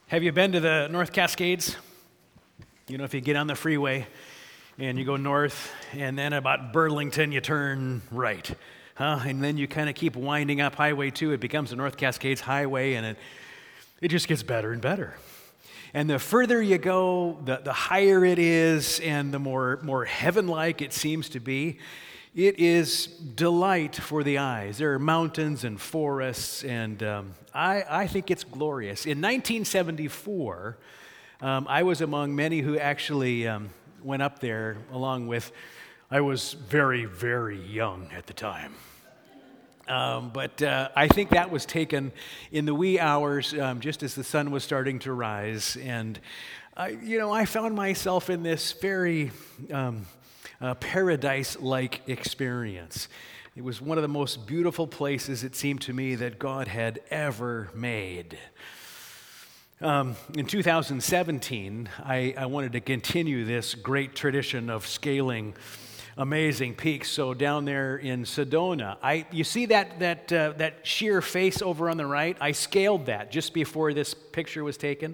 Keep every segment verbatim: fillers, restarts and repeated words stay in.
Have you been to the North Cascades? You know, if you get on the freeway and you go north, and then about Burlington, you turn right, huh? And then you kind of keep winding up Highway two. It becomes the North Cascades Highway, and it, it just gets better and better. And the further you go, the, the higher it is, and the more, more heaven-like it seems to be. It is delight for the eyes. There are mountains and forests, and um, I, I think it's glorious. In nineteen seventy-four, um, I was among many who actually um, went up there along with, I was very, very young at the time. Um, but uh, I think that was taken in the wee hours, um, just as the sun was starting to rise. And, I, you know, I found myself in this very um, uh, paradise-like experience. It was one of the most beautiful places, it seemed to me, that God had ever made. Um, in two thousand seventeen, I, I wanted to continue this great tradition of scaling amazing peaks. So down there in Sedona, I you see that that uh, that sheer face over on the right? I scaled that just before this picture was taken.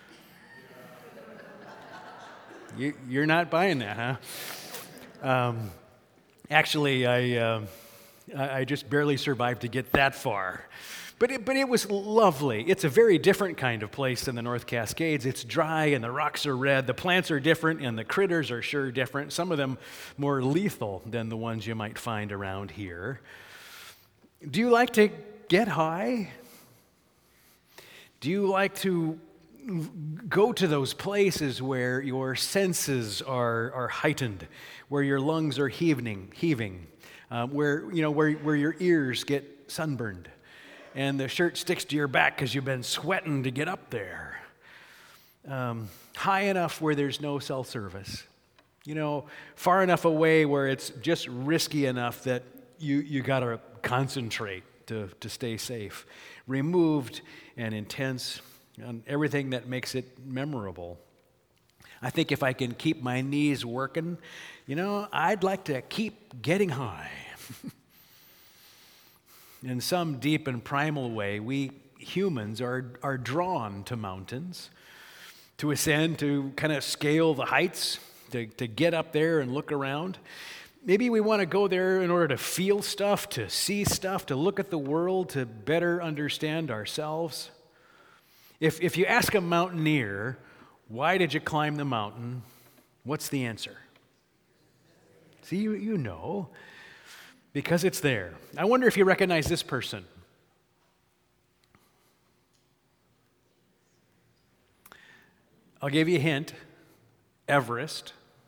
You, you're not buying that, huh? Um, actually, I uh, I just barely survived to get that far. But it, but it was lovely. It's a very different kind of place than the North Cascades. It's dry and the rocks are red. The plants are different and the critters are sure different. Some of them more lethal than the ones you might find around here. Do you like to get high? Do you like to go to those places where your senses are, are heightened, where your lungs are heaving, heaving, um, where you know where where your ears get sunburned? And the shirt sticks to your back because you've been sweating to get up there. Um, high enough where there's no cell service. You know, far enough away where it's just risky enough that you, you got to concentrate to, to stay safe. Removed and intense and everything that makes it memorable. I think if I can keep my knees working, you know, I'd like to keep getting high. In some deep and primal way, we humans are, are drawn to mountains, to ascend, to kind of scale the heights, to, to get up there and look around. Maybe we want to go there in order to feel stuff, to see stuff, to look at the world, to better understand ourselves. If, if you ask a mountaineer, why did you climb the mountain? What's the answer? See, you, you know. Because it's there. I wonder if you recognize this person. I'll give you a hint. Everest.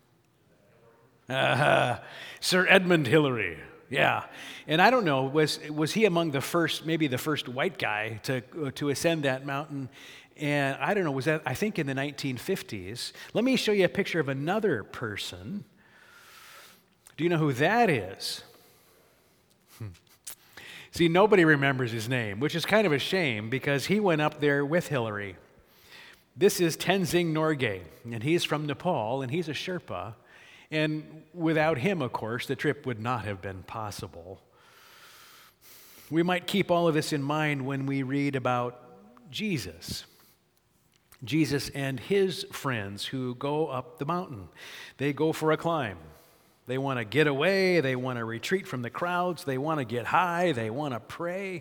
Uh, Sir Edmund Hillary. Yeah. And I don't know, was was he among the first, maybe the first white guy to uh, to ascend that mountain? And I don't know, was that, I think in the nineteen fifties. Let me show you a picture of another person. Do you know who that is? See, nobody remembers his name, which is kind of a shame because he went up there with Hillary. This is Tenzing Norgay, and he's from Nepal, and he's a Sherpa. And without him, of course, the trip would not have been possible. We might keep all of this in mind when we read about Jesus. Jesus and his friends who go up the mountain. They go for a climb. They want to get away, they want to retreat from the crowds, they want to get high, they want to pray.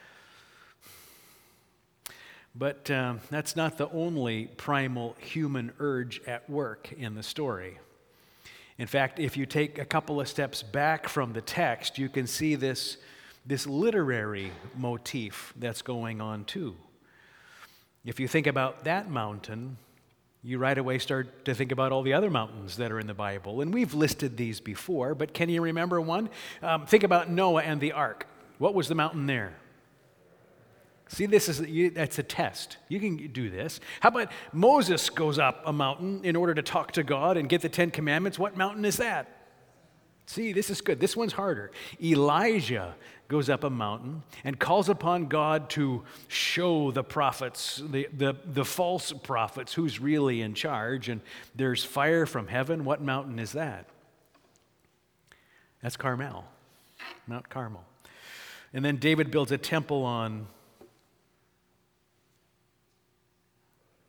But um, that's not the only primal human urge at work in the story. In fact, if you take a couple of steps back from the text, you can see this, this literary motif that's going on too. If you think about that mountain, you right away start to think about all the other mountains that are in the Bible. And we've listed these before, but can you remember one? Um, think about Noah and the ark. What was the mountain there? See, this is you, that's a test. You can do this. How about Moses goes up a mountain in order to talk to God and get the Ten Commandments? What mountain is that? See, this is good. This one's harder. Elijah goes up a mountain and calls upon God to show the prophets, the, the, the false prophets, who's really in charge. And there's fire from heaven. What mountain is that? That's Carmel, Mount Carmel. And then David builds a temple on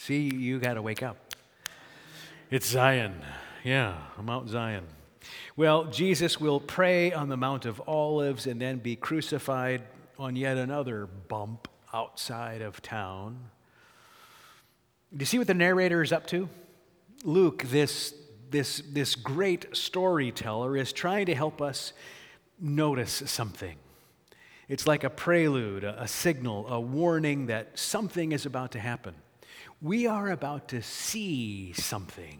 See, you got to wake up. It's Zion. Yeah, Mount Zion. Well, Jesus will pray on the Mount of Olives and then be crucified on yet another bump outside of town. Do you see what the narrator is up to? Luke, this, this, this great storyteller, is trying to help us notice something. It's like a prelude, a, a signal, a warning that something is about to happen. We are about to see something.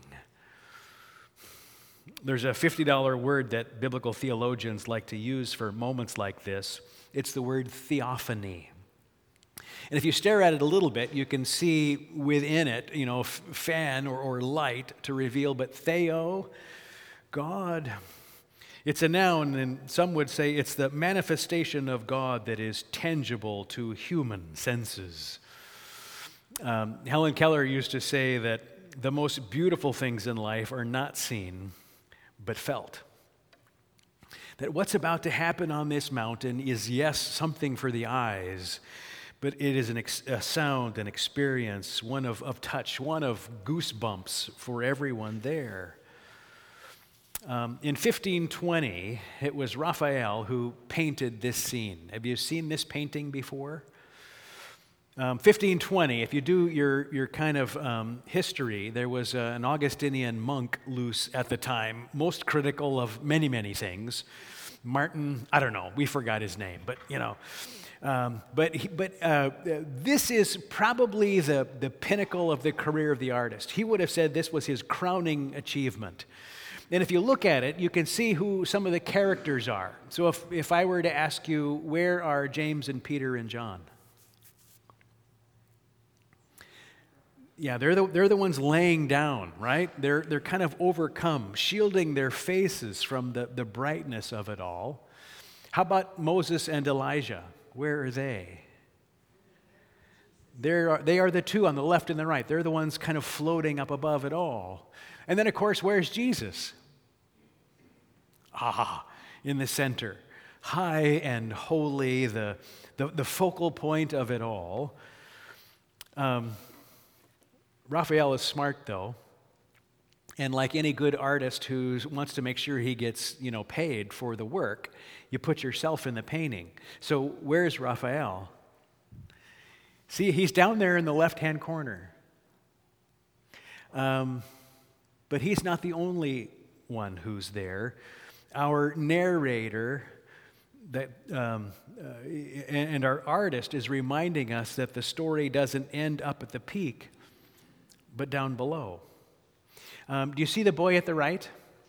There's a fifty dollar word that biblical theologians like to use for moments like this. It's the word theophany. And if you stare at it a little bit, you can see within it, you know, f- fan or, or light to reveal, but theo, God, it's a noun, and some would say it's the manifestation of God that is tangible to human senses. Um, Helen Keller used to say that the most beautiful things in life are not seen, but felt. That what's about to happen on this mountain is, yes, something for the eyes, but it is an ex- a sound, an experience, one of, of touch, one of goosebumps for everyone there. Um, in fifteen twenty, it was Raphael who painted this scene. Have you seen this painting before? Um, fifteen twenty, if you do your, your kind of um, history, there was uh, an Augustinian monk loose at the time, most critical of many, many things. Martin, I don't know, we forgot his name, but you know. Um, but he, but uh, this is probably the, the pinnacle of the career of the artist. He would have said this was his crowning achievement. And if you look at it, you can see who some of the characters are. So if, if I were to ask you, where are James and Peter and John? Yeah, they're the, they're the ones laying down, right? They're, they're kind of overcome, shielding their faces from the, the brightness of it all. How about Moses and Elijah? Where are they? They're, they are the two on the left and the right. They're the ones kind of floating up above it all. And then, of course, where's Jesus? Ah, in the center. High and holy, the, the, the focal point of it all. Um, Raphael is smart, though, and like any good artist who wants to make sure he gets, you know, paid for the work, you put yourself in the painting. So where's Raphael? See, he's down there in the left-hand corner. Um, but he's not the only one who's there. Our narrator that um, uh, and, and our artist is reminding us that the story doesn't end up at the peak, but down below. Um, do you see the boy at the right?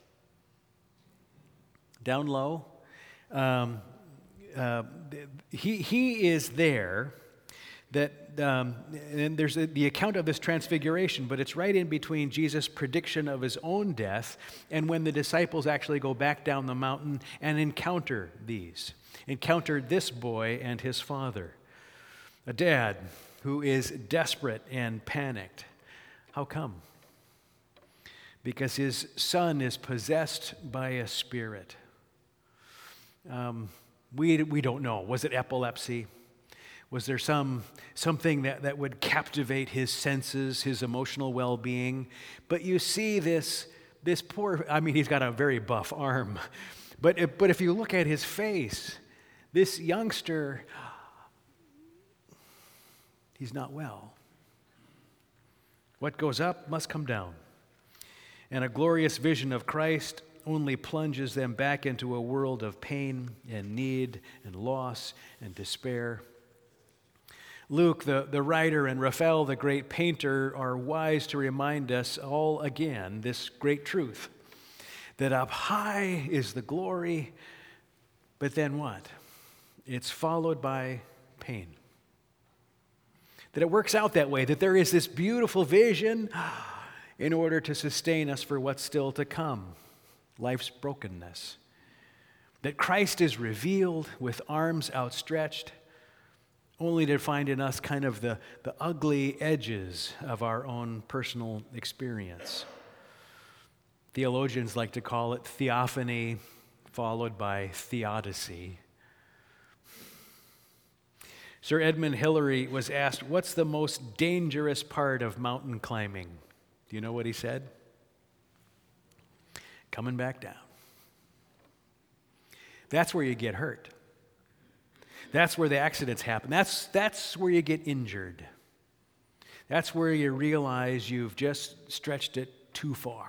Down low? Um, uh, he, he is there. That um, and there's a, the account of this transfiguration, but it's right in between Jesus' prediction of his own death and when the disciples actually go back down the mountain and encounter these, encounter this boy and his father. A dad who is desperate and panicked. How come? Because his son is possessed by a spirit. Um, we, we don't know. Was it epilepsy? Was there some something that, that would captivate his senses, his emotional well-being? But you see this, this poor, I mean, he's got a very buff arm. But if, but if you look at his face, this youngster, he's not well. What goes up must come down. And a glorious vision of Christ only plunges them back into a world of pain and need and loss and despair. Luke, the, the writer, and Raphael, the great painter, are wise to remind us all again this great truth, that up high is the glory, but then what? It's followed by pain. That it works out that way, that there is this beautiful vision in order to sustain us for what's still to come, life's brokenness. That Christ is revealed with arms outstretched, only to find in us kind of the, the ugly edges of our own personal experience. Theologians like to call it theophany, followed by theodicy. Sir Edmund Hillary was asked, what's the most dangerous part of mountain climbing? Do you know what he said? Coming back down. That's where you get hurt. That's where the accidents happen. That's, that's where you get injured. That's where you realize you've just stretched it too far.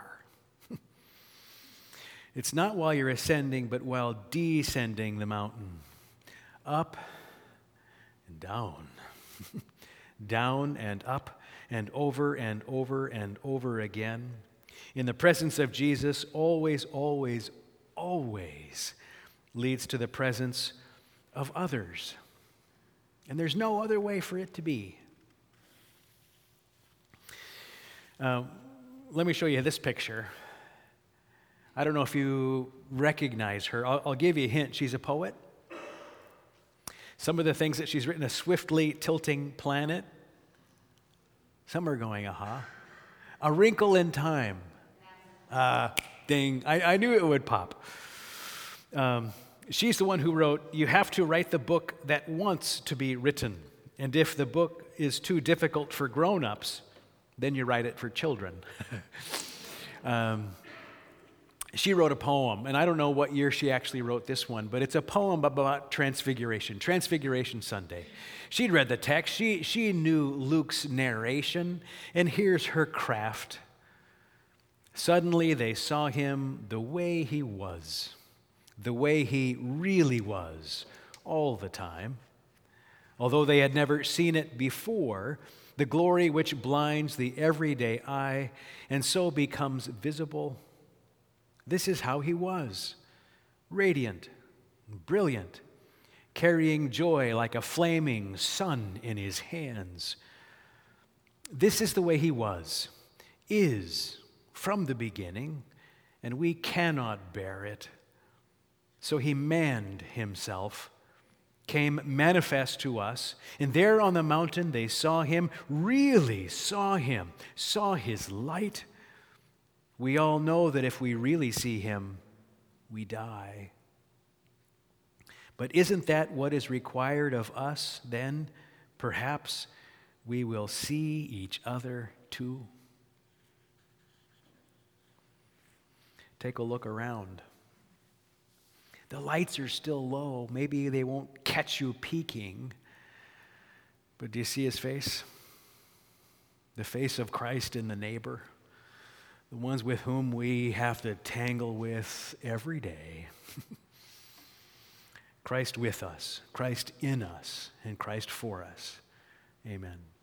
It's not while you're ascending, but while descending the mountain. Up and down. Down and up and over and over and over again. In the presence of Jesus, always, always, always leads to the presence of others. And there's no other way for it to be. Uh, let me show you this picture. I don't know if you recognize her. I'll, I'll give you a hint. She's a poet. Some of the things that she's written, a swiftly tilting planet. Some are going, aha. A Wrinkle in Time. Uh, ding. I, I knew it would pop. Um, she's the one who wrote, you have to write the book that wants to be written. And if the book is too difficult for grown-ups, then you write it for children. um, she wrote a poem, and I don't know what year she actually wrote this one, but it's a poem about Transfiguration, Transfiguration Sunday. She'd read the text. She, she knew Luke's narration, and here's her craft. Suddenly they saw him the way he was, the way he really was all the time. Although they had never seen it before, the glory which blinds the everyday eye and so becomes visible. This is how he was, radiant, brilliant, carrying joy like a flaming sun in his hands. This is the way he was, is, from the beginning, and we cannot bear it. So he manned himself, came manifest to us, and there on the mountain they saw him, really saw him, saw his light. We all know that if we really see him, we die. But isn't that what is required of us then? Perhaps we will see each other too. Take a look around. The lights are still low. Maybe they won't catch you peeking. But do you see his face? The face of Christ in the neighbor. The ones with whom we have to tangle with every day. Christ with us, Christ in us, and Christ for us. Amen.